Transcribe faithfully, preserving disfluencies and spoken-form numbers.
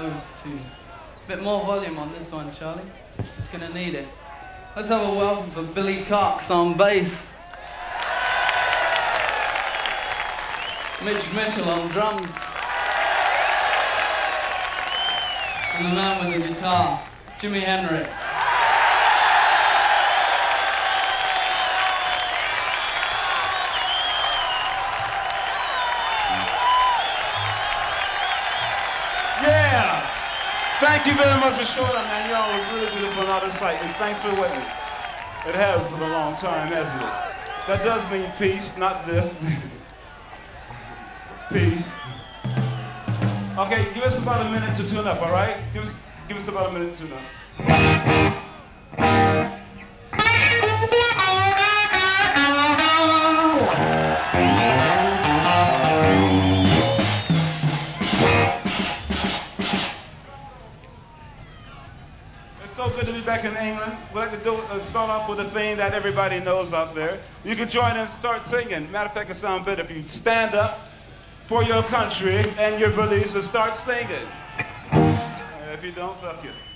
ode to you. A bit more volume on this one, Charlie. It's gonna need it. Let's have a welcome for Billy Cox on bass. Mitch Mitchell on drums. And the man with the guitar, Jimi Hendrix. Yeah! Thank you very much for showing up, man. Y'all are really beautiful and out of sight. And thanks for waiting. It has been a long time, hasn't it? That does mean peace, not this. Peace. Okay, give us about a minute to tune up, all right? Give us, give us about a minute to tune up. It's so good to be back in England. We'd like to do, uh, start off with a thing that everybody knows out there. You can join in and start singing. Matter of fact, it sounds better if you stand up for your country and your beliefs and start singing. Uh, if you don't, fuck you.